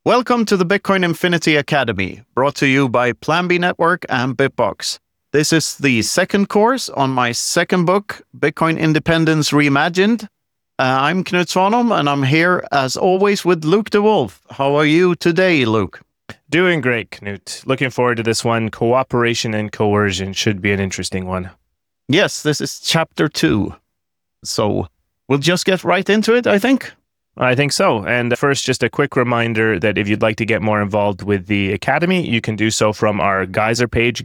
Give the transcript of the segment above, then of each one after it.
Welcome to the Bitcoin Infinity Academy, brought to you by Plan B Network and Bitbox. This is the second course on my second book, Bitcoin Independence Reimagined. I'm Knut Svanholm, and I'm here, as always, with Luke DeWolf. How are you today, Luke? Doing great, Knut. Looking forward to this one. Cooperation and coercion should be an interesting one. Yes, this is chapter 2. So we'll just get right into it, I think. I think so. And first, just a quick reminder that if you'd like to get more involved with the Academy, you can do so from our Geyser page,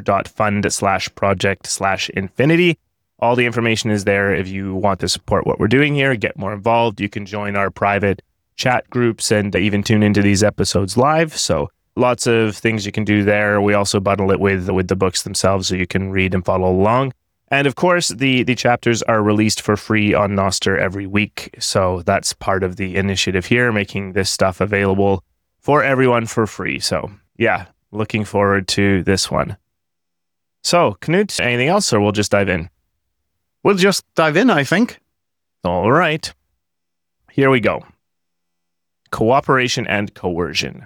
geyser.fund/project/infinity. All the information is there if you want to support what we're doing here, get more involved. You can join our private chat groups and even tune into these episodes live. So lots of things you can do there. We also bundle it with the books themselves so you can read and follow along. And of course, the chapters are released for free on Nostr every week. So that's part of the initiative here, making this stuff available for everyone for free. So yeah, looking forward to this one. So Knut, anything else, or we'll just dive in? We'll just dive in, I think. All right. Here we go. Cooperation and coercion.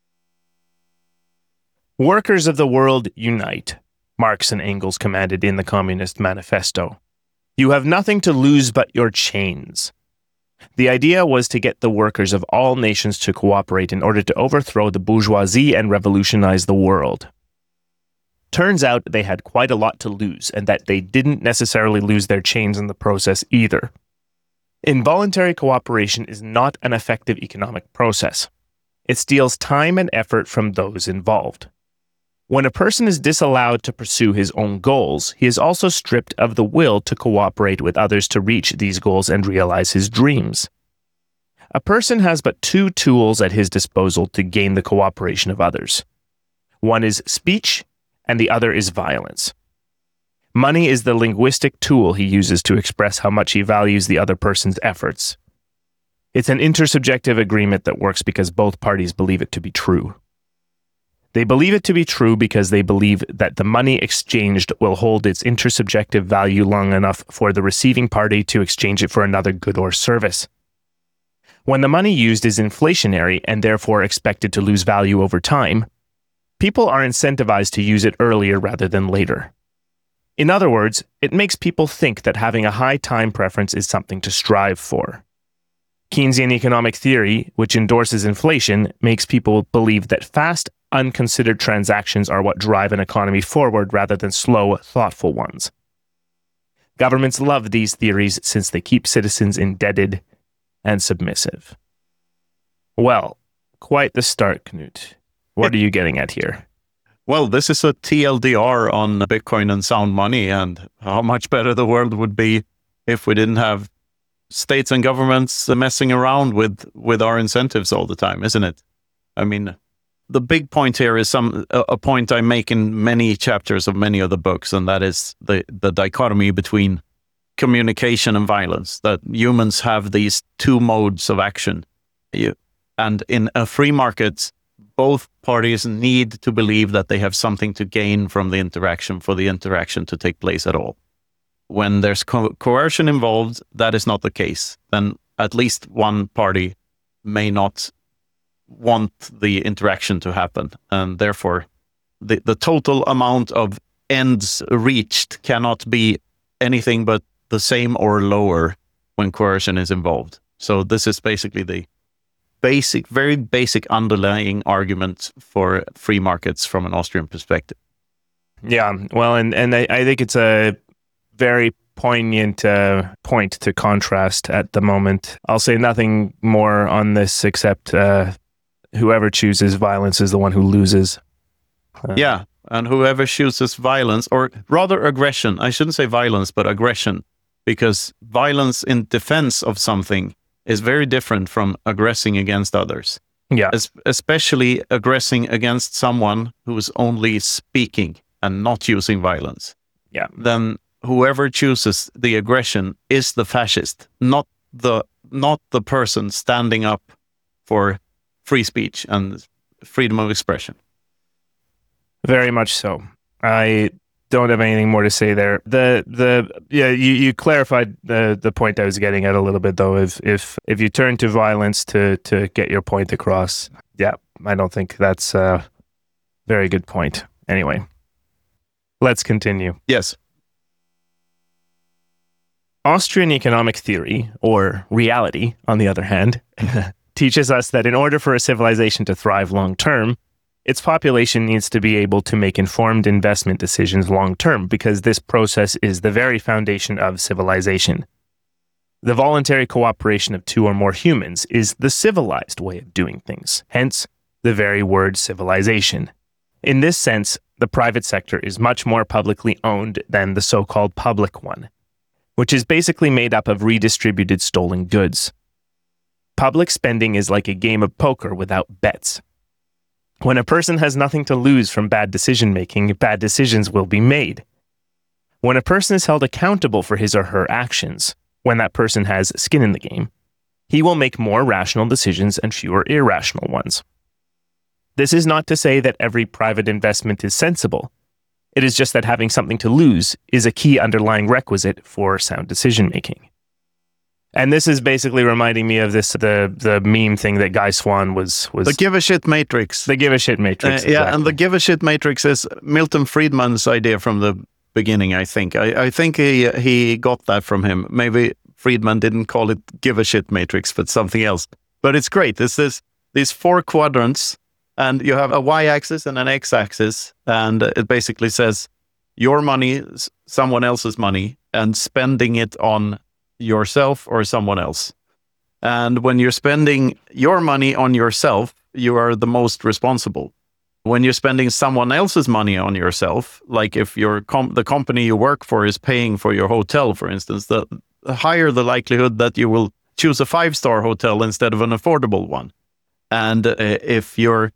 Workers of the world, unite. Marx and Engels commanded in the Communist Manifesto. You have nothing to lose but your chains. The idea was to get the workers of all nations to cooperate in order to overthrow the bourgeoisie and revolutionize the world. Turns out they had quite a lot to lose, and that they didn't necessarily lose their chains in the process either. Involuntary cooperation is not an effective economic process. It steals time and effort from those involved. When a person is disallowed to pursue his own goals, he is also stripped of the will to cooperate with others to reach these goals and realize his dreams. A person has but two tools at his disposal to gain the cooperation of others. One is speech, and the other is violence. Money is the linguistic tool he uses to express how much he values the other person's efforts. It's an intersubjective agreement that works because both parties believe it to be true. They believe it to be true because they believe that the money exchanged will hold its intersubjective value long enough for the receiving party to exchange it for another good or service. When the money used is inflationary and therefore expected to lose value over time, people are incentivized to use it earlier rather than later. In other words, it makes people think that having a high time preference is something to strive for. Keynesian economic theory, which endorses inflation, makes people believe that fast, unconsidered transactions are what drive an economy forward rather than slow, thoughtful ones. Governments love these theories since they keep citizens indebted and submissive. Well, quite the start, Knut. What are you getting at here? Well, this is a TLDR on Bitcoin and sound money and how much better the world would be if we didn't have states and governments messing around with our incentives all the time, isn't it? I mean, the big point here is a point I make in many chapters of many of the books, and that is the dichotomy between communication and violence, that humans have these two modes of action. And in a free market, both parties need to believe that they have something to gain from the interaction for the interaction to take place at all. When there's coercion involved, that is not the case. Then at least one party may not want the interaction to happen. And therefore, the total amount of ends reached cannot be anything but the same or lower when coercion is involved. So this is basically the very basic underlying argument for free markets from an Austrian perspective. Yeah, well, and I think it's a very poignant point to contrast at the moment. I'll say nothing more on this except whoever chooses violence is the one who loses. Yeah, and whoever chooses violence, or rather aggression, I shouldn't say violence, but aggression, because violence in defense of something is very different from aggressing against others. Yeah. Especially aggressing against someone who's only speaking and not using violence. Yeah. Then whoever chooses the aggression is the fascist, not the person standing up for free speech and freedom of expression. Very much so. I don't have anything more to say there. You clarified the point I was getting at a little bit though. If you turn to violence to get your point across, Yeah, I don't think that's a very good point. Anyway, let's continue. Yes. Austrian economic theory, or reality, on the other hand, teaches us that in order for a civilization to thrive long term, its population needs to be able to make informed investment decisions long term, because this process is the very foundation of civilization. The voluntary cooperation of two or more humans is the civilized way of doing things, hence the very word civilization. In this sense, the private sector is much more publicly owned than the so-called public one, which is basically made up of redistributed stolen goods. Public spending is like a game of poker without bets. When a person has nothing to lose from bad decision-making, bad decisions will be made. When a person is held accountable for his or her actions, when that person has skin in the game, he will make more rational decisions and fewer irrational ones. This is not to say that every private investment is sensible. It is just that having something to lose is a key underlying requisite for sound decision-making. And this is basically reminding me of the meme thing that Guy Swan was... The give a shit matrix. The give a shit matrix, Yeah, and the give a shit matrix is Milton Friedman's idea from the beginning, I think. I think he got that from him. Maybe Friedman didn't call it give a shit matrix, but something else. But it's great. This is these 4 quadrants, and you have a y-axis and an x-axis, and it basically says your money is someone else's money and spending it on yourself or someone else. And when you're spending your money on yourself, you are the most responsible. When you're spending someone else's money on yourself, like if the company you work for is paying for your hotel, for instance, the higher the likelihood that you will choose a 5-star hotel instead of an affordable one. And if you're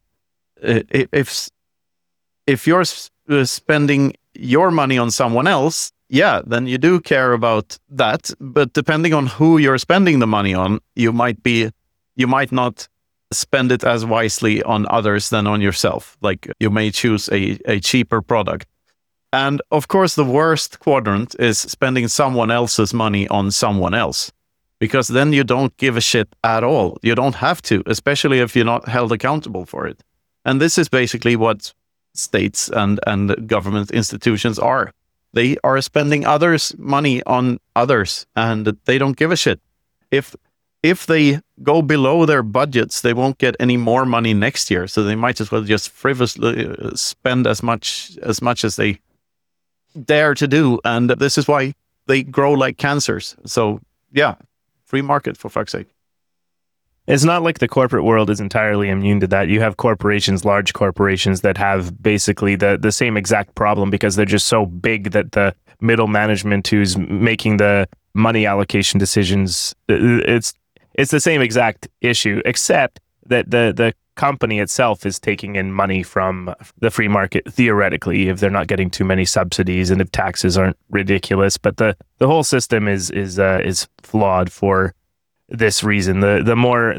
spending your money on someone else, yeah, then you do care about that. But depending on who you're spending the money on, you might not spend it as wisely on others than on yourself. Like you may choose a cheaper product. And of course, the worst quadrant is spending someone else's money on someone else, because then you don't give a shit at all. You don't have to, especially if you're not held accountable for it. And this is basically what states and government institutions are. They are spending others' money on others, and they don't give a shit. If they go below their budgets, they won't get any more money next year. So they might as well just frivolously spend as much as they dare to do. And this is why they grow like cancers. So yeah, free market, for fuck's sake. It's not like the corporate world is entirely immune to that. You have corporations, large corporations, that have basically the same exact problem, because they're just so big that the middle management who's making the money allocation decisions, it's the same exact issue, except that the company itself is taking in money from the free market, theoretically, if they're not getting too many subsidies and if taxes aren't ridiculous. But the whole system is flawed for this reason. The more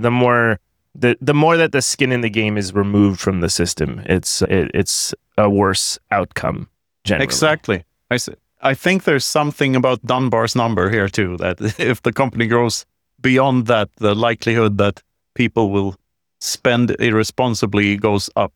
that the skin in the game is removed from the system, it's a worse outcome generally. Exactly. I think there's something about Dunbar's number here too, that if the company grows beyond that, the likelihood that people will spend irresponsibly goes up.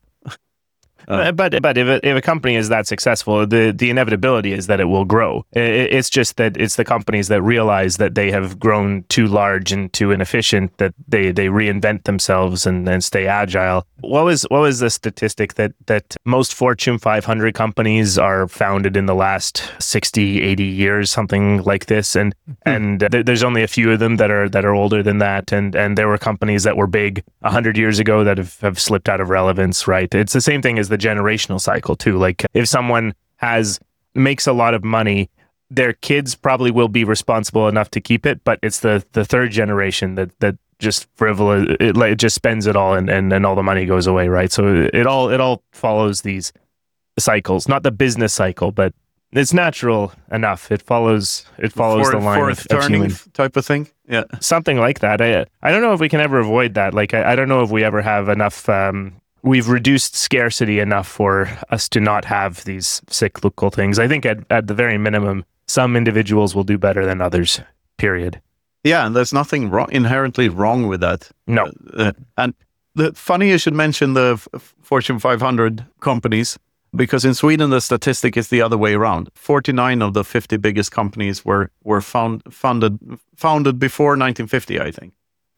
But if a company is that successful, the inevitability is that it will grow. It's just that it's the companies that realize that they have grown too large and too inefficient that they reinvent themselves and stay agile. What was the statistic that most Fortune 500 companies are founded in the last 60, 80 years, something like this, and there's only a few of them that are older than that, and there were companies that were big 100 years ago that have slipped out of relevance, right? It's the same thing as the generational cycle too. Like if someone makes a lot of money, their kids probably will be responsible enough to keep it, but it's the third generation that just frivolous, it just spends it all and all the money goes away, right? So it all follows these cycles, not the business cycle, but it's natural enough. It follows the line of human type of thing. Yeah, something like that. I don't know if we can ever avoid that. Like I don't know if we ever have enough. We've reduced scarcity enough for us to not have these cyclical things. I think at the very minimum, some individuals will do better than others, period. Yeah, and there's nothing inherently wrong with that. No. And funny you should mention the Fortune 500 companies, because in Sweden the statistic is the other way around. 49 of the 50 biggest companies were founded before 1950, I think.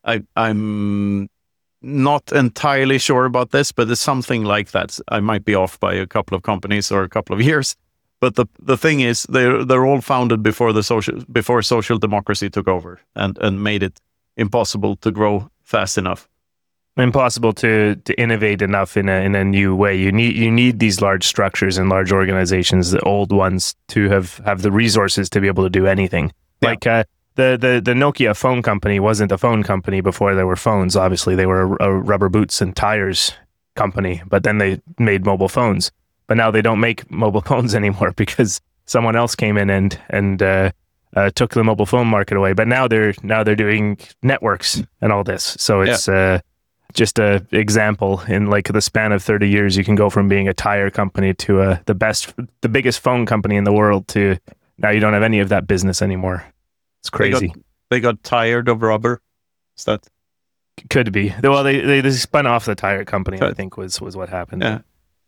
I'm not entirely sure about this, but it's something like that. I might be off by a couple of companies or a couple of years. But the thing is, they're all founded before social democracy took over and made it impossible to grow fast enough. Impossible to innovate enough in a new way. You need these large structures and large organizations, the old ones, to have the resources to be able to do anything. Yeah. Like the Nokia phone company wasn't a phone company before there were phones. Obviously, they were a rubber boots and tires company, but then they made mobile phones. But now they don't make mobile phones anymore because someone else came in and took the mobile phone market away. But now they're doing networks and all this. So it's just a example. In like the span of 30 years, you can go from being a tire company to the biggest phone company in the world to now you don't have any of that business anymore. It's crazy. They got tired of rubber. Is that could be? Well, they spun off the tire company. I think was what happened. Yeah.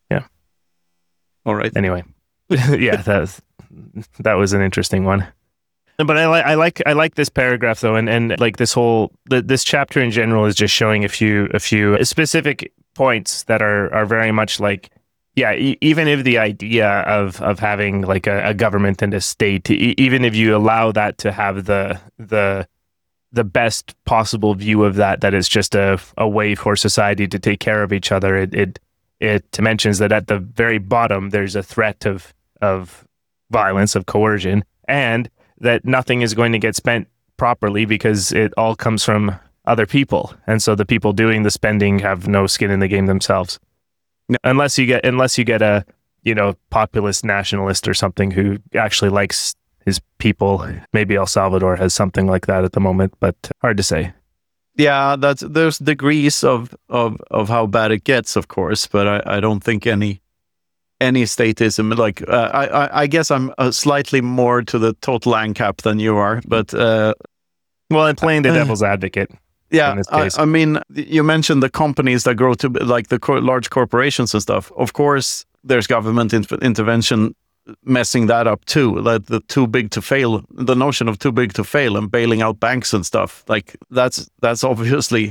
All right. Anyway, yeah, that was an interesting one. But I like this paragraph though, and like this chapter in general is just showing a few specific points that are very much like, yeah, even if the idea of having like a government and a state, even if you allow that to have the best possible view of that it's just a way for society to take care of each other, it mentions that at the very bottom there's a threat of violence, of coercion, and that nothing is going to get spent properly because it all comes from other people, and so the people doing the spending have no skin in the game themselves. No. Unless you get a populist nationalist or something who actually likes his people. Maybe El Salvador has something like that at the moment, but hard to say. Yeah, there's degrees of how bad it gets, of course, but I don't think any statism, like I guess I'm slightly more to the total ANCAP than you are, but well, I'm playing the devil's advocate. Yeah, in this case. I mean, you mentioned the companies that grow to like the large corporations and stuff. Of course, there's government intervention messing that up too. Like the notion of too big to fail and bailing out banks and stuff. Like that's obviously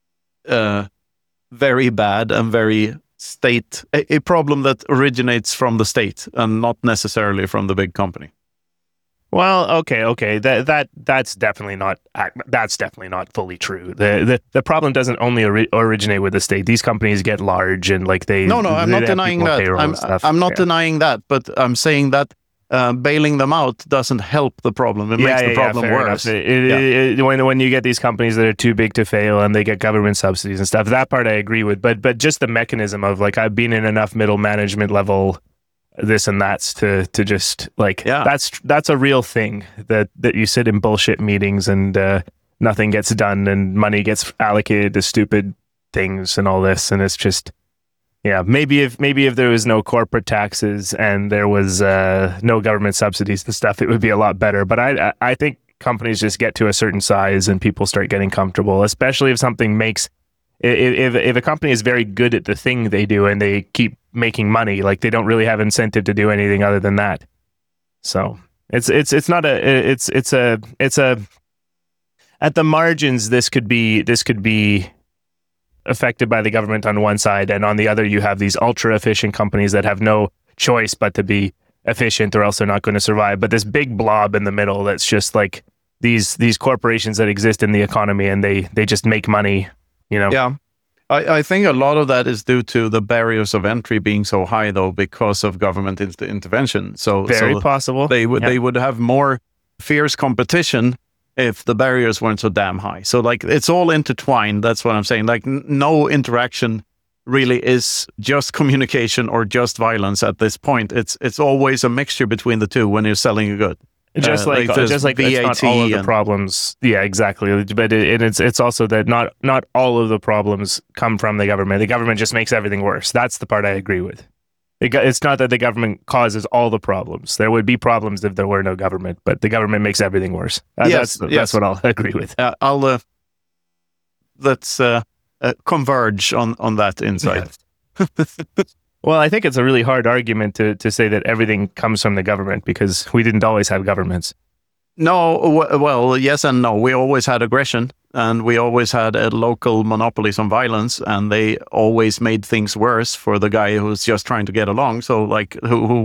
very bad and very a problem that originates from the state and not necessarily from the big company. Well, okay. That's definitely not fully true. The problem doesn't only originate with the state. These companies get large and like they. No, I'm not denying that. I'm not denying that, but I'm saying that bailing them out doesn't help the problem. It makes the problem worse. When you get these companies that are too big to fail and they get government subsidies and stuff, that part I agree with. But just the mechanism of like I've been in enough middle management level this and that's to just like that's a real thing that you sit in bullshit meetings and nothing gets done and money gets allocated to stupid things and all this, and it's just maybe if there was no corporate taxes and there was no government subsidies and stuff, it would be a lot better. But I think companies just get to a certain size and people start getting comfortable, especially if something makes if a company is very good at the thing they do and they keep making money, like they don't really have incentive to do anything other than that. So it's a at the margins, this could be affected by the government on one side, and on the other you have these ultra efficient companies that have no choice but to be efficient or else they're not going to survive. But this big blob in the middle that's just like these corporations that exist in the economy and they just make money. Yeah, I think a lot of that is due to the barriers of entry being so high, though, because of government intervention. So possible they would have more fierce competition if the barriers weren't so damn high. So like it's all intertwined. That's what I'm saying. Like no interaction really is just communication or just violence at this point. It's always a mixture between the two when you're selling a good. Just like VAT, it's not all of the problems. Yeah, exactly. But it's also that not all of the problems come from the government. The government just makes everything worse. That's the part I agree with. It's not that the government causes all the problems. There would be problems if there were no government, but the government makes everything worse. That's what I'll agree with. Let's converge on that insight. Well, I think it's a really hard argument to say that everything comes from the government, because we didn't always have governments. No, well, yes and no. We always had aggression, and we always had local monopolies on violence, and they always made things worse for the guy who's just trying to get along. So, like,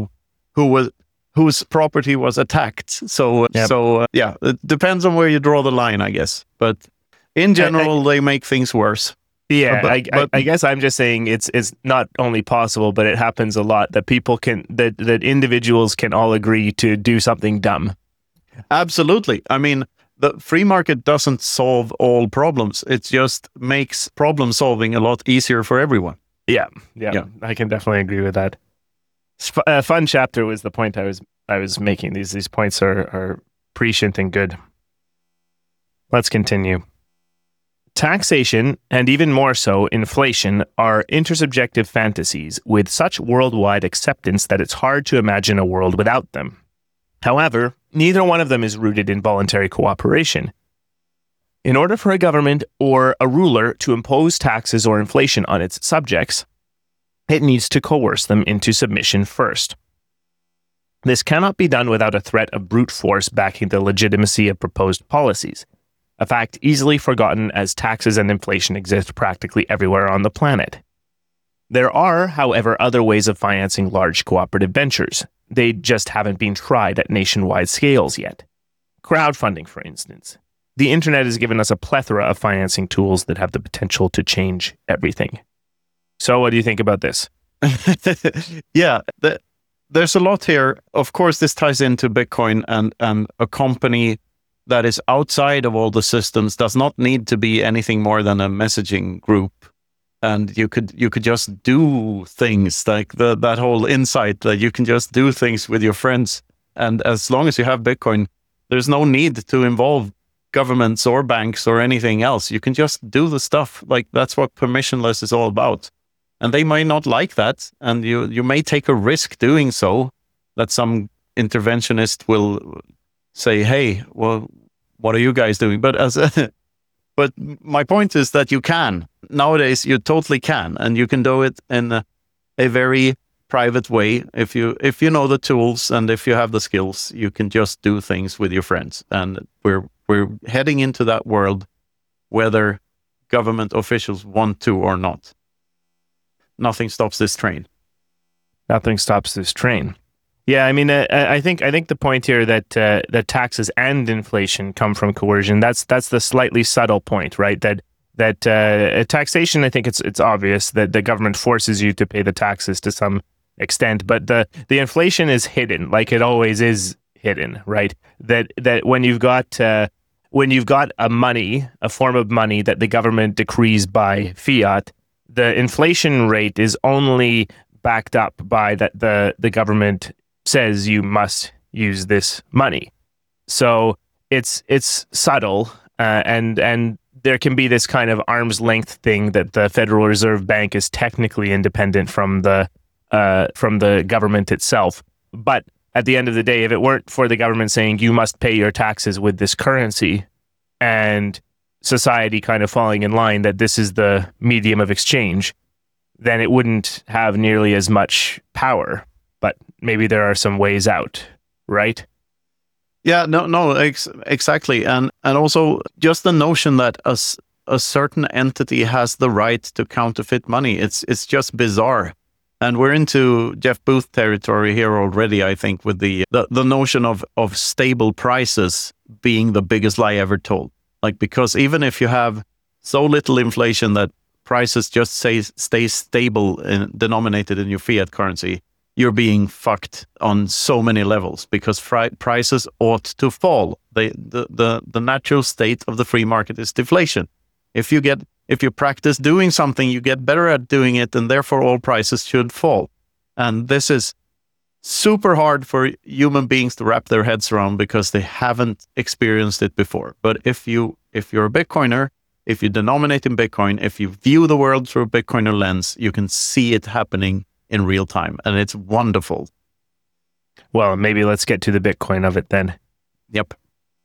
whose property was attacked. So, yeah, it depends on where you draw the line, I guess. But in general, they make things worse. Yeah, I guess I'm just saying it's not only possible, but it happens a lot that people that individuals can all agree to do something dumb. Absolutely. I mean, the free market doesn't solve all problems. It just makes problem solving a lot easier for everyone. Yeah. I can definitely agree with that. A fun chapter was the point I was making. These points are prescient and good. Let's continue. Taxation, and even more so, inflation, are intersubjective fantasies with such worldwide acceptance that it's hard to imagine a world without them. However, neither one of them is rooted in voluntary cooperation. In order for a government or a ruler to impose taxes or inflation on its subjects, it needs to coerce them into submission first. This cannot be done without a threat of brute force backing the legitimacy of proposed policies, a fact easily forgotten as taxes and inflation exist practically everywhere on the planet. There are, however, other ways of financing large cooperative ventures. They just haven't been tried at nationwide scales yet. Crowdfunding, for instance. The internet has given us a plethora of financing tools that have the potential to change everything. So what do you think about this? Yeah, there's a lot here. Of course, this ties into Bitcoin, and a company that is outside of all the systems does not need to be anything more than a messaging group. And you could just do things like that whole insight that you can just do things with your friends. And as long as you have Bitcoin, there's no need to involve governments or banks or anything else. You can just do the stuff. Like, that's what permissionless is all about. And they might not like that, and you may take a risk doing so, that some interventionist will say, hey, well, what are you guys doing? But but my point is that you can. Nowadays, you totally can, and you can do it in a very private way. If you know the tools and if you have the skills, you can just do things with your friends. And we're heading into that world, whether government officials want to or not. Nothing stops this train. Nothing stops this train. Yeah, I mean, I think the point here that taxes and inflation come from coercion. That's the slightly subtle point, right? That taxation, I think it's obvious that the government forces you to pay the taxes to some extent, but the inflation is hidden, like it always is hidden, right? That when you've got a form of money that the government decrees by fiat, the inflation rate is only backed up by that the government says you must use this money. So it's subtle, and there can be this kind of arm's length thing that the Federal Reserve Bank is technically independent from the government itself. But at the end of the day, if it weren't for the government saying you must pay your taxes with this currency, and society kind of falling in line that this is the medium of exchange, then it wouldn't have nearly as much power. But maybe there are some ways out, right? Yeah, no, exactly. And also just the notion that a certain entity has the right to counterfeit money, it's just bizarre. And we're into Jeff Booth territory here already, I think, with the notion of stable prices being the biggest lie ever told. Like, because even if you have so little inflation that prices just stay stable and denominated in your fiat currency, you're being fucked on so many levels, because prices ought to fall. The natural state of the free market is deflation. If you practice doing something, you get better at doing it, and therefore all prices should fall. And this is super hard for human beings to wrap their heads around because they haven't experienced it before. But if you're a Bitcoiner, if you denominate in Bitcoin, if you view the world through a Bitcoiner lens, you can see it happening in real time, and it's wonderful. Well, maybe let's get to the Bitcoin of it then. Yep.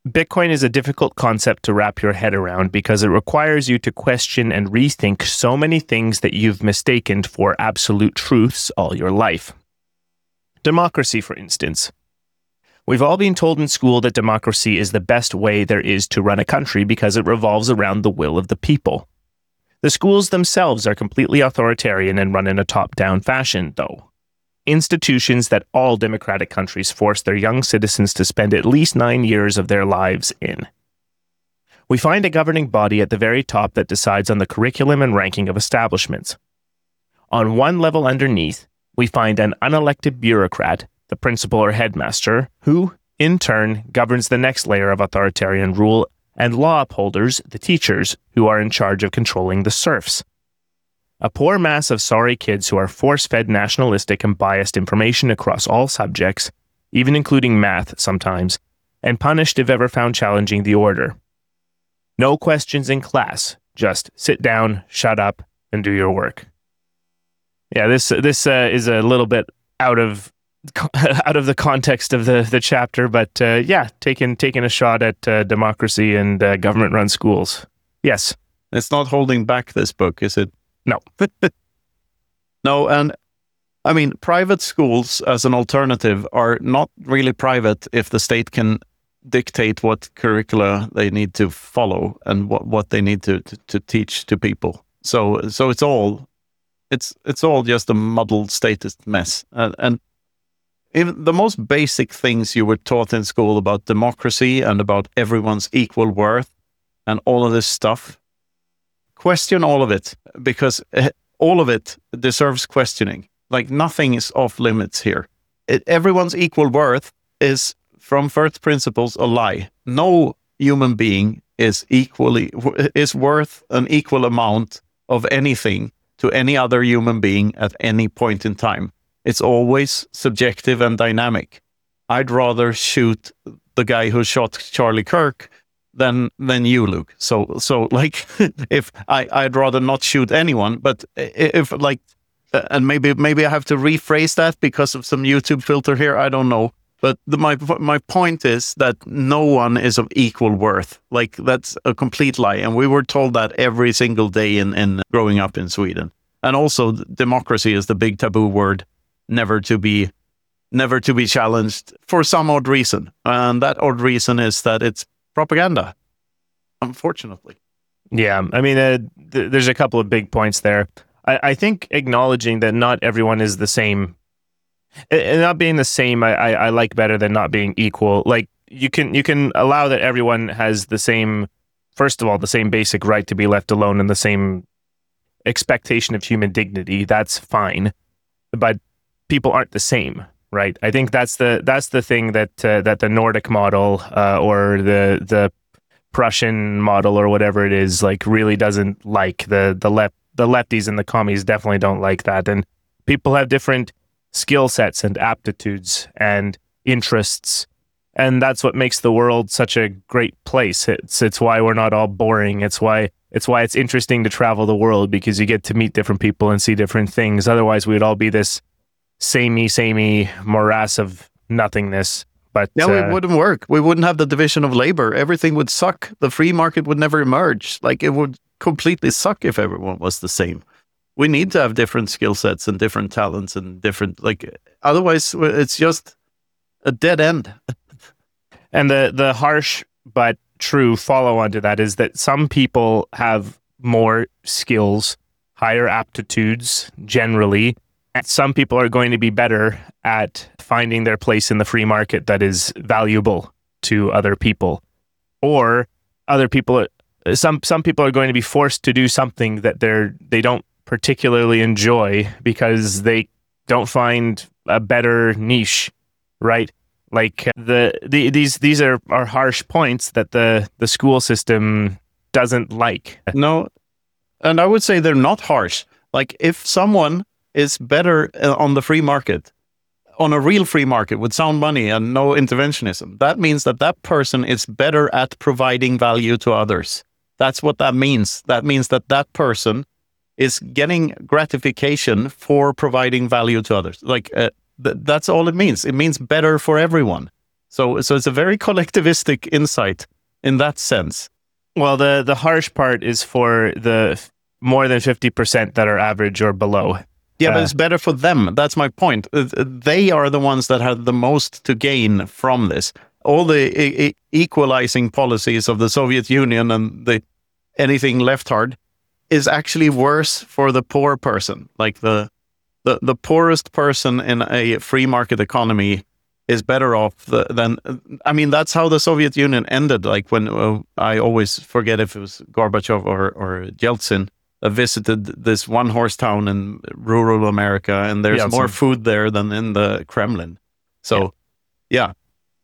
Bitcoin is a difficult concept to wrap your head around because it requires you to question and rethink so many things that you've mistaken for absolute truths all your life. Democracy, for instance. We've all been told in school that democracy is the best way there is to run a country because it revolves around the will of the people. The schools themselves are completely authoritarian and run in a top-down fashion, though. Institutions that all democratic countries force their young citizens to spend at least 9 years of their lives in. We find a governing body at the very top that decides on the curriculum and ranking of establishments. On one level underneath, we find an unelected bureaucrat, the principal or headmaster, who, in turn, governs the next layer of authoritarian rule, and law upholders, the teachers, who are in charge of controlling the serfs. A poor mass of sorry kids who are force-fed nationalistic and biased information across all subjects, even including math sometimes, and punished if ever found challenging the order. No questions in class, just sit down, shut up, and do your work. Yeah, this is a little bit out of the context of the chapter, but taking a shot at democracy and government-run schools. Yes. It's not holding back this book, is it? No. No, and I mean, private schools as an alternative are not really private if the state can dictate what curricula they need to follow and what they need to teach to people. So it's all just a muddled statist mess. And even the most basic things you were taught in school about democracy and about everyone's equal worth and all of this stuff, question all of it, because all of it deserves questioning. Like, nothing is off limits here. Everyone's equal worth is, from first principles, a lie. No human being is worth an equal amount of anything to any other human being at any point in time. It's always subjective and dynamic. I'd rather shoot the guy who shot Charlie Kirk than you, Luke. So like, if I'd rather not shoot anyone, but if like, and maybe I have to rephrase that because of some YouTube filter here. I don't know. But my point is that no one is of equal worth. Like, that's a complete lie, and we were told that every single day in growing up in Sweden. And also, democracy is the big taboo word, never to be challenged for some odd reason, and that odd reason is that it's propaganda, unfortunately. Yeah, I mean, there's a couple of big points there. I think acknowledging that not everyone is the same, and not being the same, I like better than not being equal. Like, you can allow that everyone has the same, first of all, the same basic right to be left alone and the same expectation of human dignity. That's fine, but people aren't the same. Right. I think that's the thing that the Nordic model or the Prussian model or whatever it is, like, really doesn't like. The lefties and the commies definitely don't like that. And people have different skill sets and aptitudes and interests, and that's what makes the world such a great place. It's why we're not all boring. It's why it's interesting to travel the world, because you get to meet different people and see different things. Otherwise, we'd all be this samey morass of nothingness. But yeah, it wouldn't work. We wouldn't have the division of labor. Everything would suck. The free market would never emerge. Like, it would completely suck if everyone was the same. We need to have different skill sets and different talents and different, like, otherwise it's just a dead end. And the harsh but true follow-on to that is that some people have more skills, higher aptitudes generally. And some people are going to be better at finding their place in the free market that is valuable to other people. Or other people, some people are going to be forced to do something that they don't particularly enjoy because they don't find a better niche, right? Like, these are harsh points that the school system doesn't like. No, and I would say they're not harsh. Like, if someone is better on the free market, on a real free market with sound money and no interventionism, that means that person is better at providing value to others. That's what that means. That means that person is getting gratification for providing value to others. Like, that's all it means. It means better for everyone. So it's a very collectivistic insight in that sense. Well, the harsh part is for the more than 50% that are average or below. Yeah, but it's better for them. That's my point. They are the ones that have the most to gain from this. All the equalizing policies of the Soviet Union and anything left hard is actually worse for the poor person. Like the poorest person in a free market economy is better off than. I mean, that's how the Soviet Union ended. Like when I always forget if it was Gorbachev or Yeltsin. Visited this one-horse town in rural America, and there's more food there than in the Kremlin. So, yeah.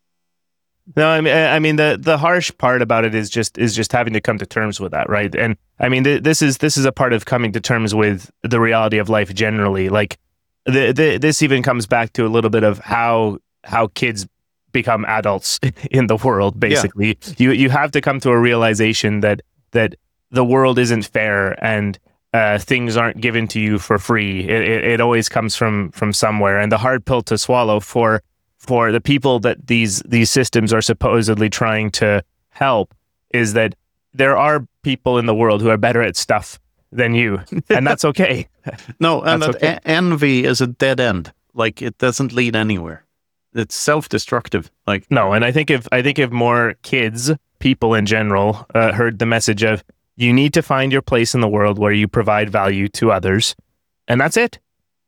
No, I mean the harsh part about it is just having to come to terms with that, right? And I mean this is a part of coming to terms with the reality of life generally. Like this even comes back to a little bit of how kids become adults in the world. Basically, you have to come to a realization that the world isn't fair and things aren't given to you for free. It always comes from somewhere. And the hard pill to swallow for the people that these systems are supposedly trying to help is that there are people in the world who are better at stuff than you, and that's okay. No, and that envy is a dead end. Like it doesn't lead anywhere. It's self-destructive. Like no, and I think if more kids, people in general, heard the message of you need to find your place in the world where you provide value to others, and that's it.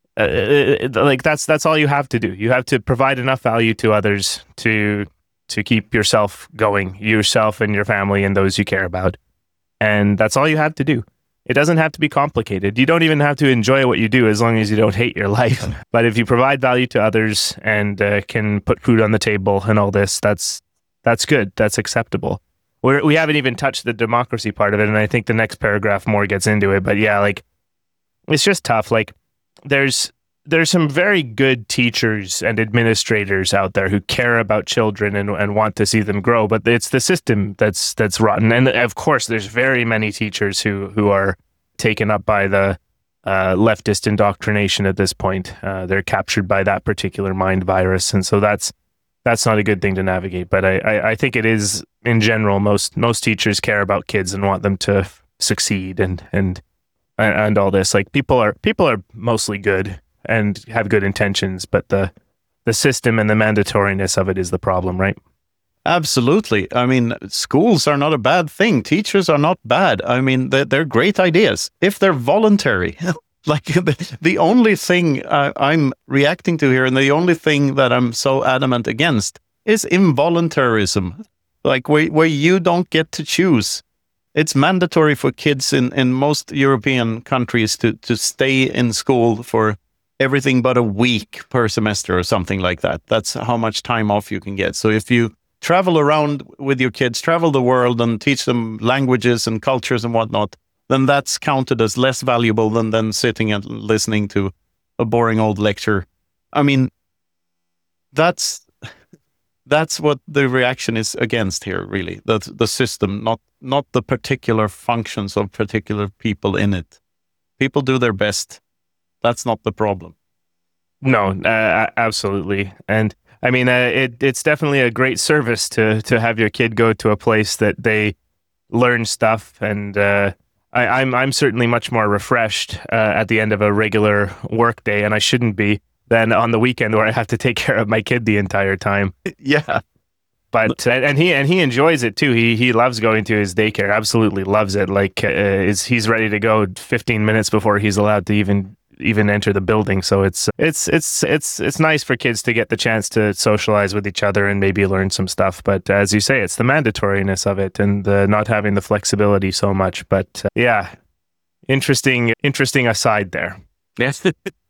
Like that's all you have to do. You have to provide enough value to others to keep yourself going, yourself and your family and those you care about, and that's all you have to do. It doesn't have to be complicated. You don't even have to enjoy what you do as long as you don't hate your life. But if you provide value to others and can put food on the table and all this, that's good. That's acceptable. We haven't even touched the democracy part of it, and I think the next paragraph more gets into it. But yeah, like it's just tough. Like there's some very good teachers and administrators out there who care about children and want to see them grow, but it's the system that's rotten. And of course, there's very many teachers who are taken up by the leftist indoctrination at this point. They're captured by that particular mind virus, and so that's not a good thing to navigate. But I think it is, in general, most teachers care about kids and want them to succeed and all this. Like people are mostly good and have good intentions, but the system and the mandatoriness of it is the problem, right? Absolutely. I mean, schools are not a bad thing. Teachers are not bad. I mean, they're great ideas if they're voluntary. Like the only thing I'm reacting to here, and the only thing that I'm so adamant against, is involuntarism. Like where you don't get to choose. It's mandatory for kids in most European countries to stay in school for everything but a week per semester or something like that. That's how much time off you can get. So if you travel around with your kids, travel the world and teach them languages and cultures and whatnot, then that's counted as less valuable than sitting and listening to a boring old lecture. I mean, that's what the reaction is against here, really. The system, not the particular functions of particular people in it. People do their best. That's not the problem. No, absolutely. And I mean, it's definitely a great service to have your kid go to a place that they learn stuff. And I'm certainly much more refreshed at the end of a regular work day, and I shouldn't be, than on the weekend where I have to take care of my kid the entire time. Yeah. But and he enjoys it too. He loves going to his daycare. Absolutely loves it. Like he's ready to go 15 minutes before he's allowed to even enter the building. So it's nice for kids to get the chance to socialize with each other and maybe learn some stuff. But as you say, it's the mandatoriness of it and not having the flexibility so much. But yeah, interesting aside there. Yes.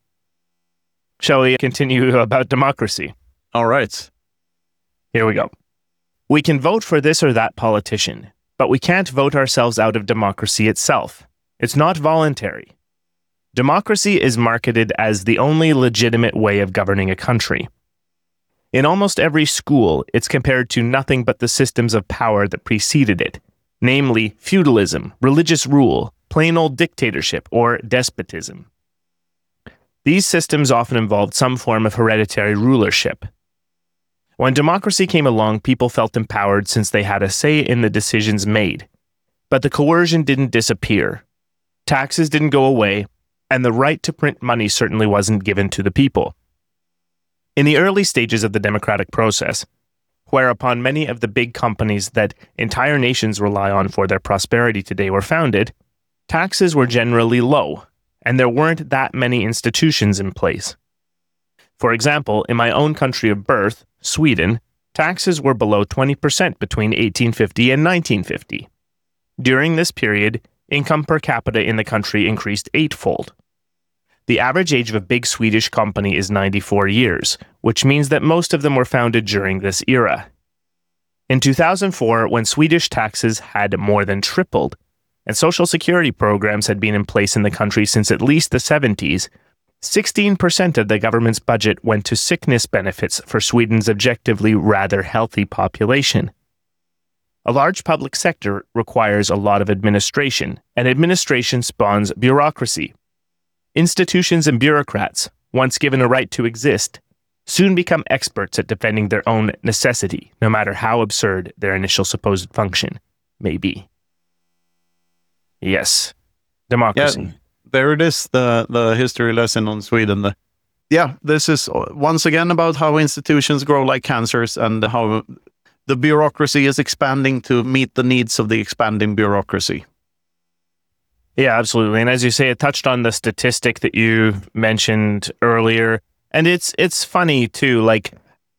Shall we continue about democracy? All right. Here we go. We can vote for this or that politician, but we can't vote ourselves out of democracy itself. It's not voluntary. Democracy is marketed as the only legitimate way of governing a country. In almost every school, it's compared to nothing but the systems of power that preceded it, namely feudalism, religious rule, plain old dictatorship, or despotism. These systems often involved some form of hereditary rulership. When democracy came along, people felt empowered since they had a say in the decisions made. But the coercion didn't disappear. Taxes didn't go away, and the right to print money certainly wasn't given to the people. In the early stages of the democratic process, whereupon many of the big companies that entire nations rely on for their prosperity today were founded, taxes were generally low, and there weren't that many institutions in place. For example, in my own country of birth, Sweden, taxes were below 20% between 1850 and 1950. During this period, income per capita in the country increased eightfold. The average age of a big Swedish company is 94 years, which means that most of them were founded during this era. In 2004, when Swedish taxes had more than tripled, and social security programs had been in place in the country since at least the 70s, 16% of the government's budget went to sickness benefits for Sweden's objectively rather healthy population. A large public sector requires a lot of administration, and administration spawns bureaucracy. Institutions and bureaucrats, once given a right to exist, soon become experts at defending their own necessity, no matter how absurd their initial supposed function may be. Yes, democracy. Yeah, there it is, the history lesson on Sweden. This is once again about how institutions grow like cancers and how the bureaucracy is expanding to meet the needs of the expanding bureaucracy. Yeah, absolutely. And as you say, it touched on the statistic that you mentioned earlier. And it's funny too, like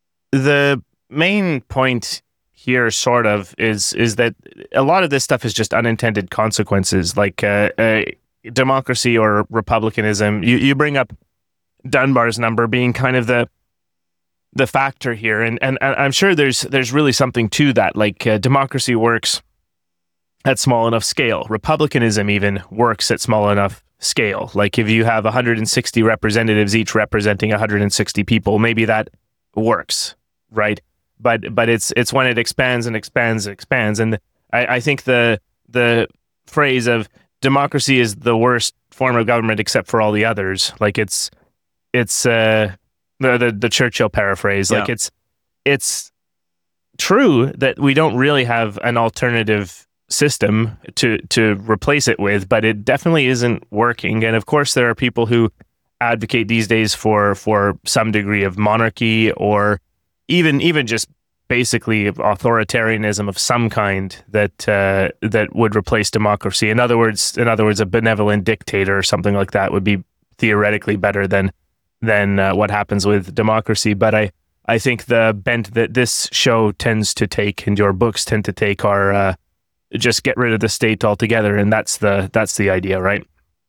the main point here sort of is that a lot of this stuff is just unintended consequences, like democracy or republicanism. You bring up Dunbar's number being kind of the factor here. And I'm sure there's really something to that. Like democracy works at small enough scale. Republicanism even works at small enough scale. Like if you have 160 representatives, each representing 160 people, maybe that works, right? But it's when it expands and expands and expands. And I think the phrase of democracy is the worst form of government except for all the others. Like it's the Churchill paraphrase. Yeah. Like it's true that we don't really have an alternative system to replace it with, but it definitely isn't working. And of course, there are people who advocate these days for some degree of monarchy or even just basically authoritarianism of some kind that would replace democracy. In other words, a benevolent dictator or something like that would be theoretically better than what happens with democracy. But I think the bent that this show tends to take and your books tend to take are just get rid of the state altogether, and that's the idea, right?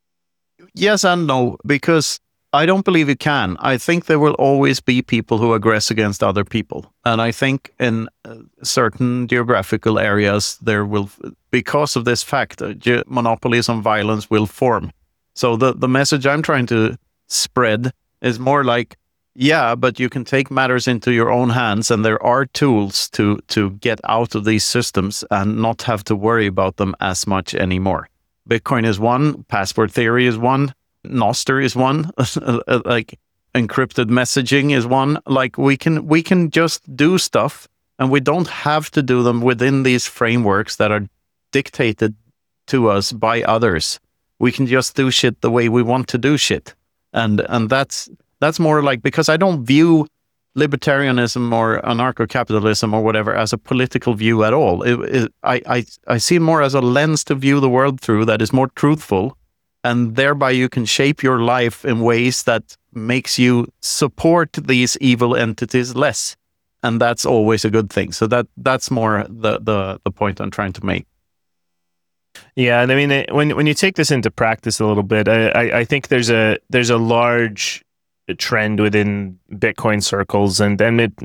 Yes and no, because I don't believe you can. I think there will always be people who aggress against other people. And I think in certain geographical areas, there will, because of this fact, monopolies on violence will form. So the message I'm trying to spread is more like, yeah, but you can take matters into your own hands, and there are tools to get out of these systems and not have to worry about them as much anymore. Bitcoin is one, passport theory is one, Nostr is one, like encrypted messaging is one. Like we can just do stuff, and we don't have to do them within these frameworks that are dictated to us by others. We can just do shit the way we want to do shit, and that's more like, because I don't view libertarianism or anarcho-capitalism or whatever as a political view at all. I see it more as a lens to view the world through that is more truthful, and thereby you can shape your life in ways that makes you support these evil entities less, and that's always a good thing. So that's more the point I'm trying to make. Yeah, and I mean, when you take this into practice a little bit, I think there's a large trend within Bitcoin circles and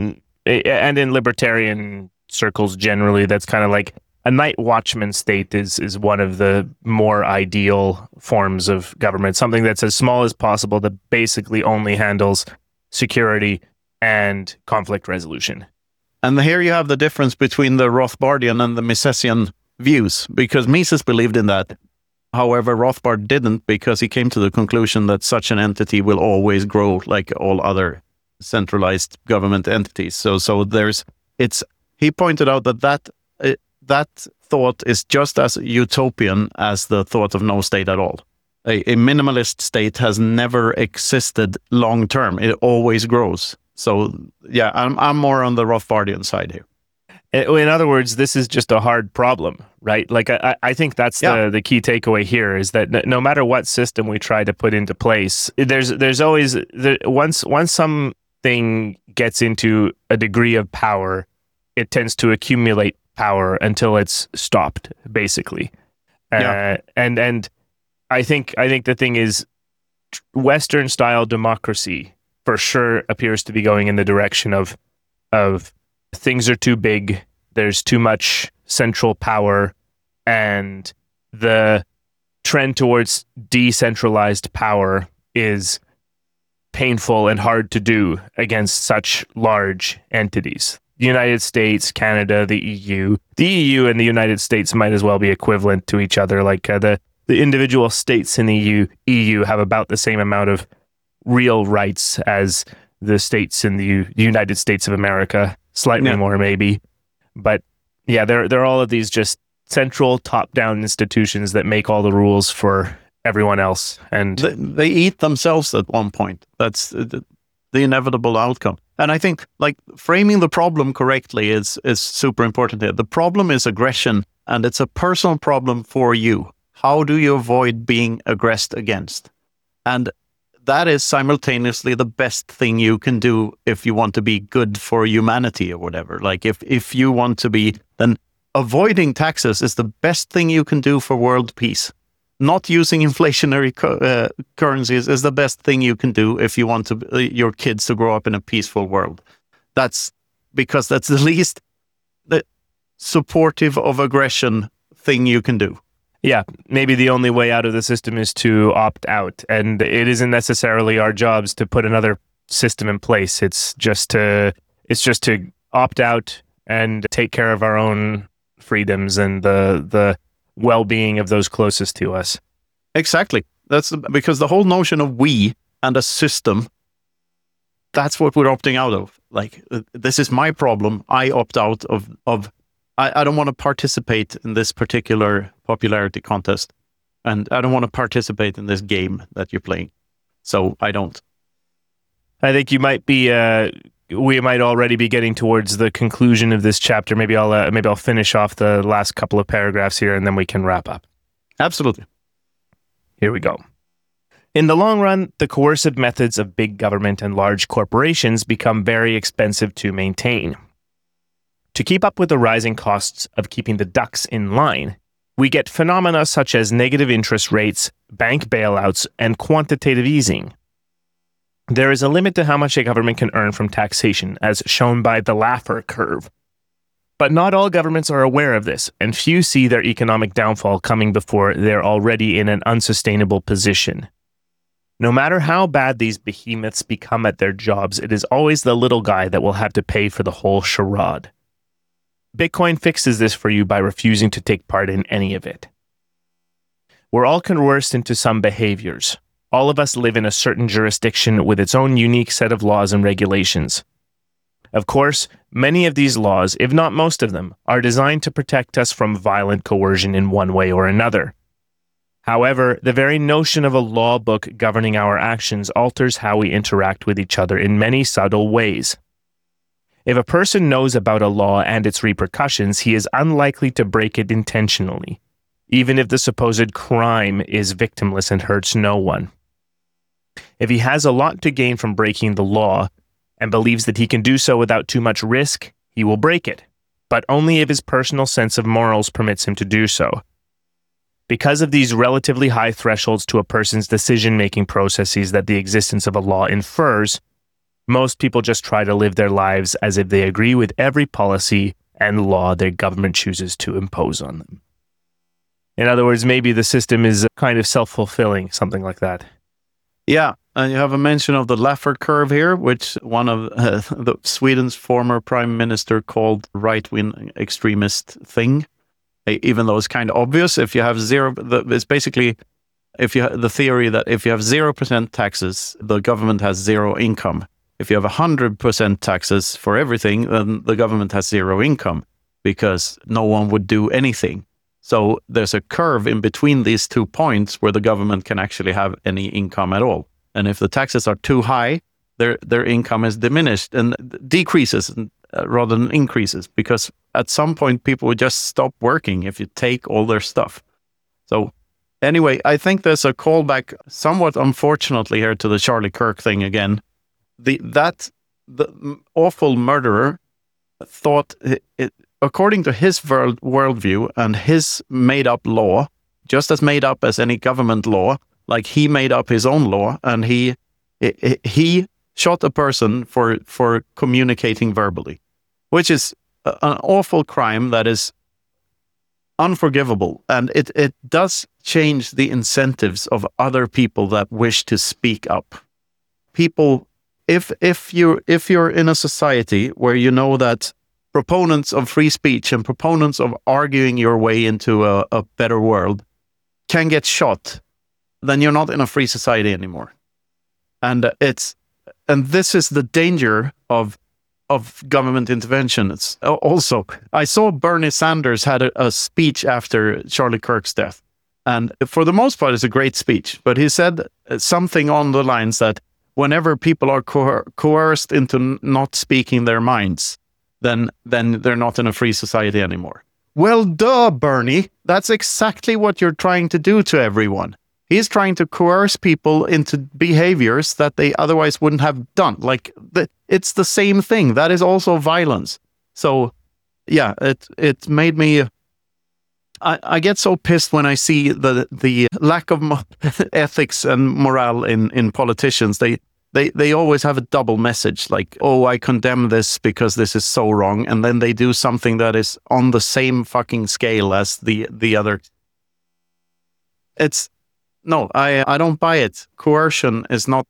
in libertarian circles generally that's kind of like a night watchman state is one of the more ideal forms of government, something that's as small as possible that basically only handles security and conflict resolution. And here you have the difference between the Rothbardian and the Misesian views, because Mises believed in that. However, Rothbard didn't, because he came to the conclusion that such an entity will always grow like all other centralized government entities. So he pointed out that thought is just as utopian as the thought of no state at all. A minimalist state has never existed long term. It always grows. So yeah, I'm more on the Rothbardian side here. In other words, this is just a hard problem, right? Like I think that's the key takeaway here is that no matter what system we try to put into place, there's always once something gets into a degree of power, it tends to accumulate power until it's stopped, basically. And I think the thing is, Western style democracy for sure appears to be going in the direction of things are too big, there's too much central power, and the trend towards decentralized power is painful and hard to do against such large entities. The United States, Canada, the EU. The EU and the United States might as well be equivalent to each other. Like the individual states in the EU have about the same amount of real rights as the states in the United States of America. Slightly more, maybe. But yeah, they're all of these just central top-down institutions that make all the rules for everyone else. And they eat themselves at one point. That's the inevitable outcome. And I think like framing the problem correctly is super important here. The problem is aggression, and it's a personal problem for you. How do you avoid being aggressed against? And that is simultaneously the best thing you can do if you want to be good for humanity or whatever. Like if you want to be, then avoiding taxes is the best thing you can do for world peace. Not using inflationary currencies is the best thing you can do if you want your kids to grow up in a peaceful world. That's because that's the least supportive of aggression thing you can do. Yeah, maybe the only way out of the system is to opt out, and it isn't necessarily our jobs to put another system in place. It's just to opt out and take care of our own freedoms and the well-being of those closest to us. Exactly. That's because the whole notion of we and a system, that's what we're opting out of. Like, this is my problem. I opt out of I don't want to participate in this particular popularity contest, and I don't want to participate in this game that you're playing. So I don't. I think you might be. We might already be getting towards the conclusion of this chapter. Maybe I'll finish off the last couple of paragraphs here, and then we can wrap up. Absolutely. Here we go. In the long run, the coercive methods of big government and large corporations become very expensive to maintain. To keep up with the rising costs of keeping the ducks in line, we get phenomena such as negative interest rates, bank bailouts, and quantitative easing. There is a limit to how much a government can earn from taxation, as shown by the Laffer curve. But not all governments are aware of this, and few see their economic downfall coming before they're already in an unsustainable position. No matter how bad these behemoths become at their jobs, it is always the little guy that will have to pay for the whole charade. Bitcoin fixes this for you by refusing to take part in any of it. We're all coerced into some behaviors. All of us live in a certain jurisdiction with its own unique set of laws and regulations. Of course, many of these laws, if not most of them, are designed to protect us from violent coercion in one way or another. However, the very notion of a law book governing our actions alters how we interact with each other in many subtle ways. If a person knows about a law and its repercussions, he is unlikely to break it intentionally, even if the supposed crime is victimless and hurts no one. If he has a lot to gain from breaking the law and believes that he can do so without too much risk, he will break it, but only if his personal sense of morals permits him to do so. Because of these relatively high thresholds to a person's decision-making processes that the existence of a law infers, most people just try to live their lives as if they agree with every policy and law their government chooses to impose on them. In other words, maybe the system is kind of self-fulfilling, something like that. Yeah, and you have a mention of the Laffer curve here, which one of Sweden's former prime minister called right-wing extremist thing, even though it's kind of obvious. If you have zero, it's basically the theory that if you have 0% taxes, the government has zero income. If you have 100% taxes for everything, then the government has zero income because no one would do anything. So there's a curve in between these 2 points where the government can actually have any income at all. And if the taxes are too high, their income is diminished and decreases rather than increases, because at some point people would just stop working if you take all their stuff. So anyway, I think there's a callback, somewhat unfortunately here, to the Charlie Kirk thing again. The awful murderer thought, according to his worldview and his made-up law, just as made up as any government law, like he made up his own law, and he shot a person for communicating verbally, which is an awful crime that is unforgivable, and it does change the incentives of other people that wish to speak up. People, if you're in a society where you know that proponents of free speech and proponents of arguing your way into a better world can get shot, then you're not in a free society anymore. And this is the danger of government intervention. It's also, I saw Bernie Sanders had a speech after Charlie Kirk's death, and for the most part, it's a great speech. But he said something on the lines that whenever people are coerced into not speaking their minds, then they're not in a free society anymore. Well, duh, Bernie. That's exactly what you're trying to do to everyone. He's trying to coerce people into behaviors that they otherwise wouldn't have done. Like, it's the same thing. That is also violence. So, yeah, it made me... I get so pissed when I see the lack of ethics and morale in politicians. They always have a double message, like, oh, I condemn this because this is so wrong, and then they do something that is on the same fucking scale as the other. No, I don't buy it. Coercion is not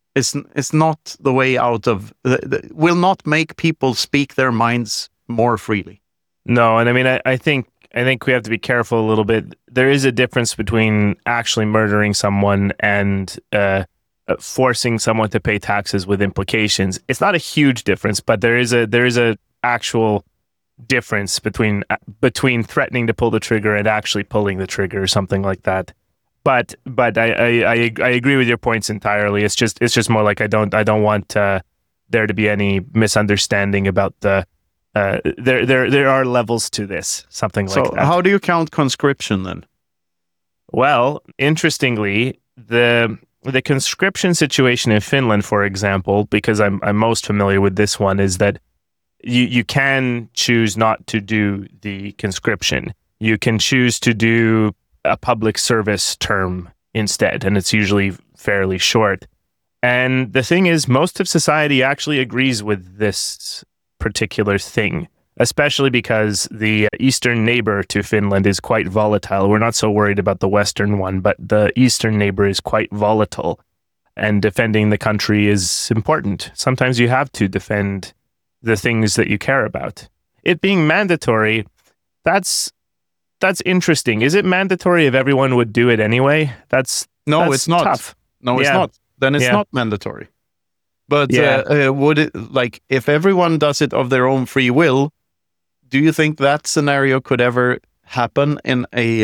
the way out of... will not make people speak their minds more freely. No, and I mean, I think we have to be careful a little bit. There is a difference between actually murdering someone and forcing someone to pay taxes with implications. It's not a huge difference, but there is a actual difference between threatening to pull the trigger and actually pulling the trigger or something like that. But I agree with your points entirely. It's just more like I don't want there to be any misunderstanding about the there are levels to this, something like that. So how do you count conscription then? Well, interestingly, the conscription situation in Finland, for example, because I'm most familiar with this one, is that you can choose not to do the conscription. You can choose to do a public service term instead, and it's usually fairly short. And the thing is, most of society actually agrees with this particular thing, especially because the eastern neighbor to Finland is quite volatile. We're not so worried about the western one, but the eastern neighbor is quite volatile, and defending the country is important. Sometimes you have to defend the things that you care about. It being mandatory, that's interesting. Is it mandatory if everyone would do it anyway? That's it's not. Tough. No, it's not. Then it's not mandatory. But would it, like, if everyone does it of their own free will, do you think that scenario could ever happen in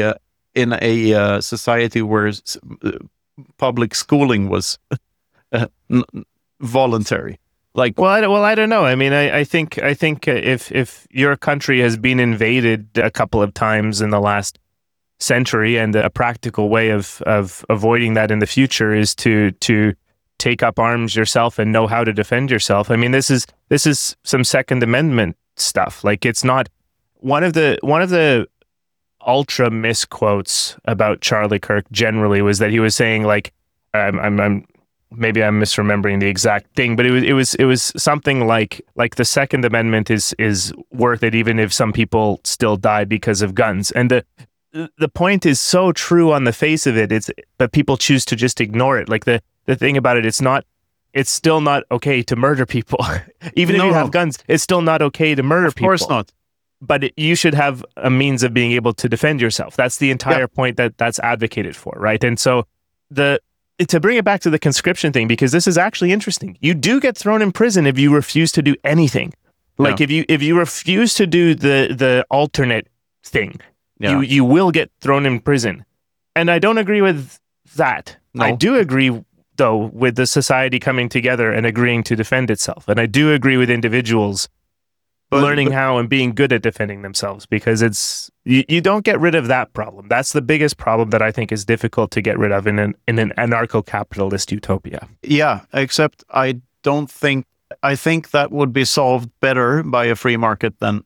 a society where public schooling was voluntary? Like, I don't know. I mean, I think if your country has been invaded a couple of times in the last century, and a practical way of avoiding that in the future is to take up arms yourself and know how to defend yourself. I mean, this is some Second Amendment stuff. Like, it's not one of the ultra misquotes about Charlie Kirk generally was that he was saying, like, maybe I'm misremembering the exact thing, but it was something like the Second Amendment is worth it even if some people still die because of guns. And the point is so true on the face of it, but people choose to just ignore it. Like, the thing about it, it's still not okay to murder people. Even if you have guns, it's still not okay to murder people. Of course not. But you should have a means of being able to defend yourself. That's the entire point that's advocated for, right? And so to bring it back to the conscription thing, because this is actually interesting. You do get thrown in prison if you refuse to do anything. Like if you refuse to do the alternate thing, you will get thrown in prison. And I don't agree with that. No. I do agree, though, with the society coming together and agreeing to defend itself. And I do agree with individuals learning how and being good at defending themselves, because it's you don't get rid of that problem. That's the biggest problem that I think is difficult to get rid of in an anarcho-capitalist utopia. Yeah, except I think that would be solved better by a free market than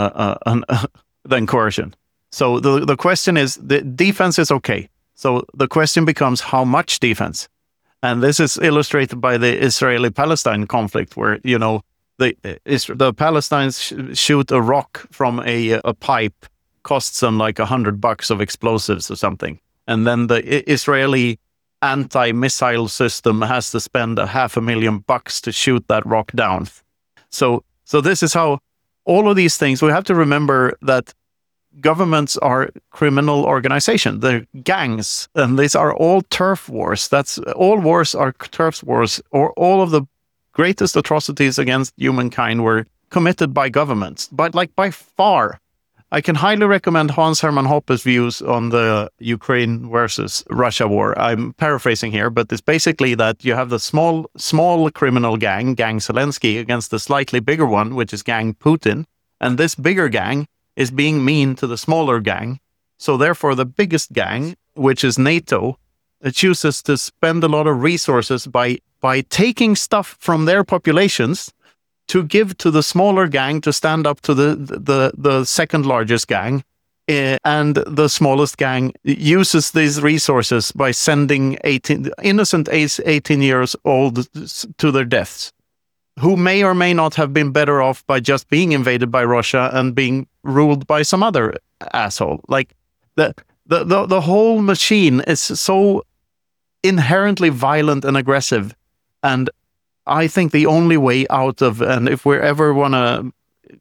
coercion. So the question is, the defense is okay. So the question becomes, how much defense? And this is illustrated by the Israeli-Palestine conflict, where, you know, the Palestinians shoot a rock from a pipe, costs them like $100 of explosives or something. And then the Israeli anti-missile system has to spend $500,000 to shoot that rock down. So this is how all of these things, we have to remember that governments are criminal organizations. They're gangs, and these are all turf wars. All wars are turf wars, or all of the greatest atrocities against humankind were committed by governments. But like by far, I can highly recommend Hans Hermann Hoppe's views on the Ukraine versus Russia war. I'm paraphrasing here, but it's basically that you have the small criminal gang Zelensky, against the slightly bigger one, which is gang Putin. And this bigger gang is being mean to the smaller gang. So therefore, the biggest gang, which is NATO, it chooses to spend a lot of resources by taking stuff from their populations to give to the smaller gang to stand up to the second largest gang. And the smallest gang uses these resources by sending innocent 18 years old to their deaths, who may or may not have been better off by just being invaded by Russia and being ruled by some other asshole. Like the whole machine is so inherently violent and aggressive. And I think the only way out of, and if we ever want to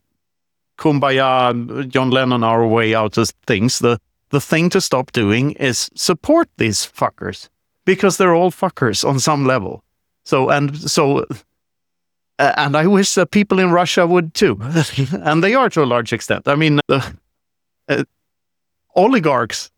kumbaya John Lennon our way out of things, the thing to stop doing is support these fuckers, because they're all fuckers on some level. And I wish that people in Russia would too. And they are to a large extent. I mean, oligarchs,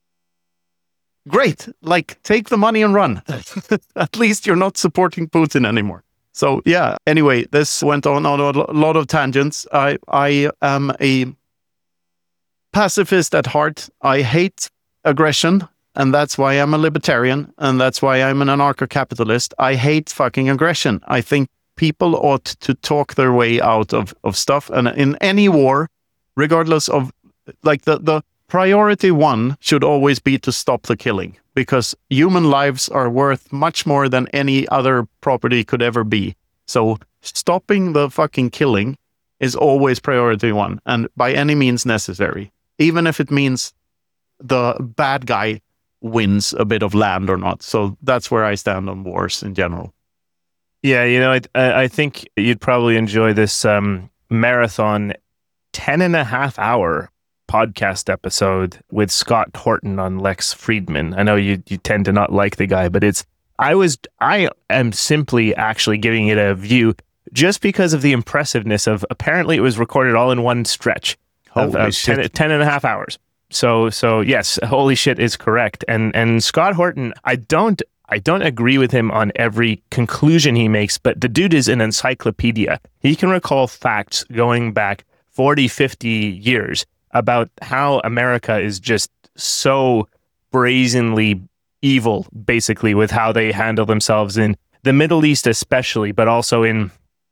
great. Like, take the money and run. At least you're not supporting Putin anymore. So yeah, anyway, this went on a lot of tangents. I am a pacifist at heart. I hate aggression, and that's why I'm a libertarian, and that's why I'm an anarcho-capitalist. I hate fucking aggression. I think people ought to talk their way out of stuff. And in any war, regardless of, like, the priority one should always be to stop the killing, because human lives are worth much more than any other property could ever be. So stopping the fucking killing is always priority one, and by any means necessary, even if it means the bad guy wins a bit of land or not. So that's where I stand on wars in general. Yeah, you know, I think you'd probably enjoy this marathon 10.5-hour podcast episode with Scott Horton on Lex Friedman. I know you tend to not like the guy, but I am simply actually giving it a view just because of the impressiveness of, apparently it was recorded all in one stretch of 10.5 hours. So yes, holy shit is correct. And Scott Horton, I don't agree with him on every conclusion he makes, but the dude is an encyclopedia. He can recall facts going back 40, 50 years about how America is just so brazenly evil, basically, with how they handle themselves in the Middle East especially, but also in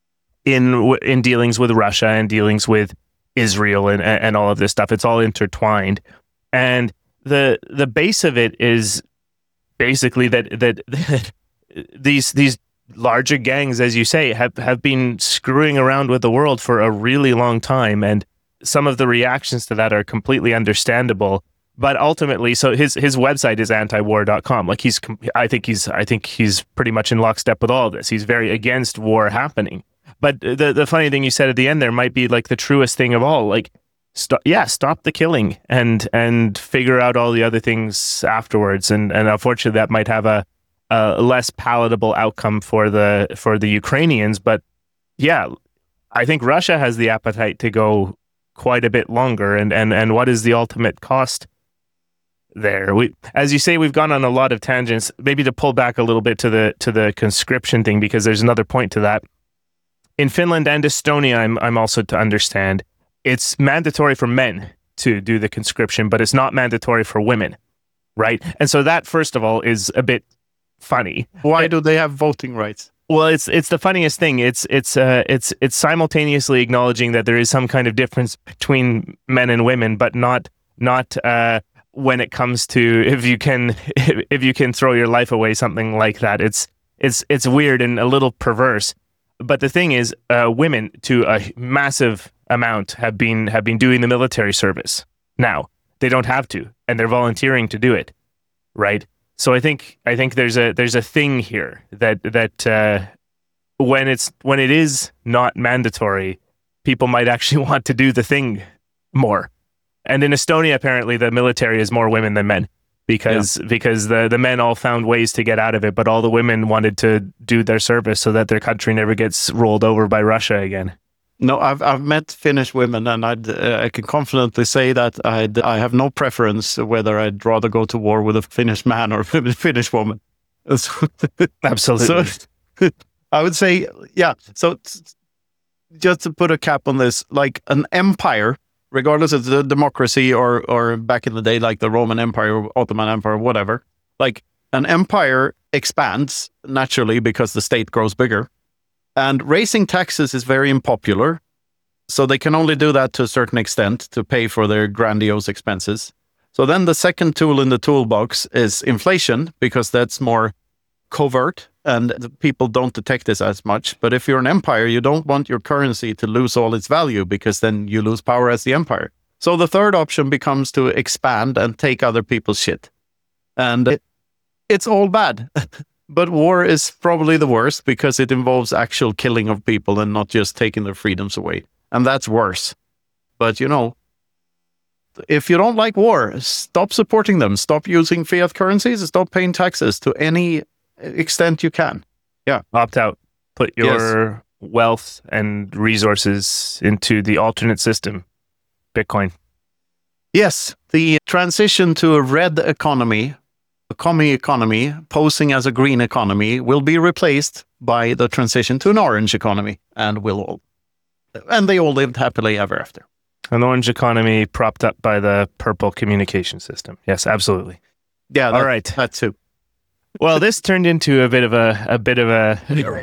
dealings with Russia and dealings with Israel and all of this stuff. It's all intertwined. And the base of it is basically that these larger gangs, as you say, have been screwing around with the world for a really long time, and some of the reactions to that are completely understandable. But ultimately, so his website is antiwar.com. Like I think he's pretty much in lockstep with all of this. He's very against war happening. But the funny thing you said at the end there might be like the truest thing of all. Like, stop the killing and figure out all the other things afterwards. And unfortunately, that might have a less palatable outcome for the Ukrainians. But yeah, I think Russia has the appetite to go quite a bit longer. And what is the ultimate cost there? As you say, we've gone on a lot of tangents. Maybe to pull back a little bit to the conscription thing, because there's another point to that. In Finland and Estonia, I'm also to understand, it's mandatory for men to do the conscription, but it's not mandatory for women, right? And so that, first of all, is a bit funny. Why do they have voting rights? Well, it's the funniest thing. It's simultaneously acknowledging that there is some kind of difference between men and women, but not when it comes to if you can throw your life away, something like that. It's weird and a little perverse. But the thing is, women, to a massive amount, have been doing the military service. Now they don't have to, and they're volunteering to do it, right? So I think there's a thing here that when it is not mandatory, people might actually want to do the thing more. And in Estonia, apparently, the military is more women than men. Because the men all found ways to get out of it, but all the women wanted to do their service so that their country never gets rolled over by Russia again. No, I've met Finnish women, and I can confidently say that I have no preference whether I'd rather go to war with a Finnish man or a Finnish woman. Absolutely. So, I would say, yeah. So just to put a cap on this, like an empire, regardless of the democracy or back in the day, like the Roman Empire or Ottoman Empire, whatever, like an empire expands naturally because the state grows bigger. And raising taxes is very unpopular. So they can only do that to a certain extent to pay for their grandiose expenses. So then the second tool in the toolbox is inflation, because that's more covert and the people don't detect this as much. But if you're an empire, you don't want your currency to lose all its value, because then you lose power as the empire. So the third option becomes to expand and take other people's shit. And it's all bad. But war is probably the worst, because it involves actual killing of people and not just taking their freedoms away. And that's worse. But, if you don't like war, stop supporting them. Stop using fiat currencies. Stop paying taxes to any extent you can. Yeah. Opt out. Put your wealth and resources into the alternate system, Bitcoin. Yes. The transition to a red economy, a commie economy, posing as a green economy, will be replaced by the transition to an orange economy, and they all lived happily ever after. An orange economy propped up by the purple communication system. Yes, absolutely. Yeah. All right. That too. Well, this turned into a bit of a.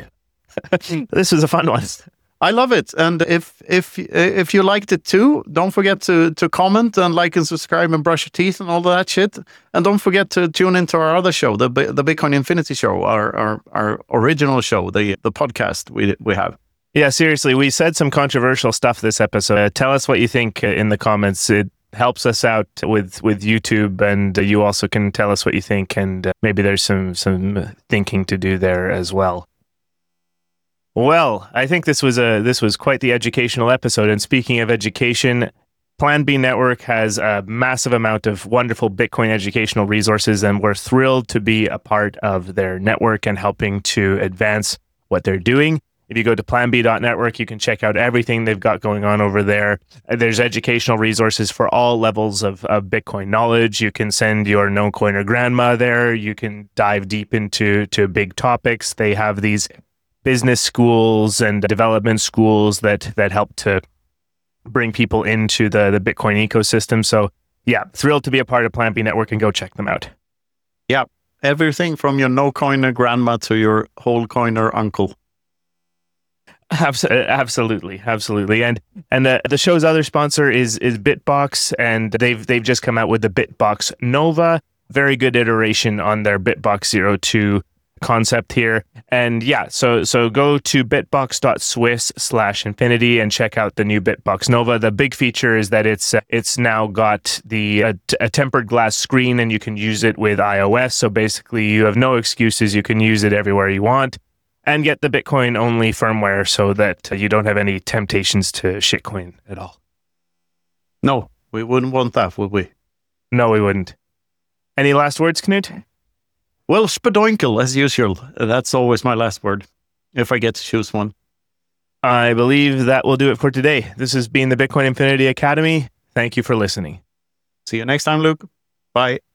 This was a fun one. I love it, and if you liked it too, don't forget to comment and like and subscribe and brush your teeth and all that shit. And don't forget to tune into our other show, the Bitcoin Infinity Show, our original show, the podcast we have. Yeah, seriously, we said some controversial stuff this episode. Tell us what you think in the comments. It helps us out with YouTube, and you also can tell us what you think, and maybe there's some thinking to do there as well. Well, I think this was quite the educational episode. And speaking of education, Plan B Network has a massive amount of wonderful Bitcoin educational resources, and we're thrilled to be a part of their network and helping to advance what they're doing. If you go to planb.network, you can check out everything they've got going on over there. There's educational resources for all levels of Bitcoin knowledge. You can send your no-coiner grandma there. You can dive deep into big topics. They have these business schools and development schools that help to bring people into the Bitcoin ecosystem. So yeah, thrilled to be a part of Plan B Network, and go check them out. Yeah, everything from your no-coiner grandma to your whole coiner uncle. Absolutely. And the show's other sponsor is Bitbox, and they've just come out with the Bitbox Nova. Very good iteration on their Bitbox 02 concept here. And yeah, so go to bitbox.swiss/infinity and check out the new Bitbox Nova. The big feature is that it's now got a tempered glass screen, and you can use it with iOS. So basically you have no excuses. You can use it everywhere you want, and get the Bitcoin only firmware so that you don't have any temptations to shitcoin at all. No, we wouldn't want that, would we? No, we wouldn't. Any last words, Knut? Well, spadoinkle, as usual. That's always my last word, if I get to choose one. I believe that will do it for today. This has been the Bitcoin Infinity Academy. Thank you for listening. See you next time, Luke. Bye.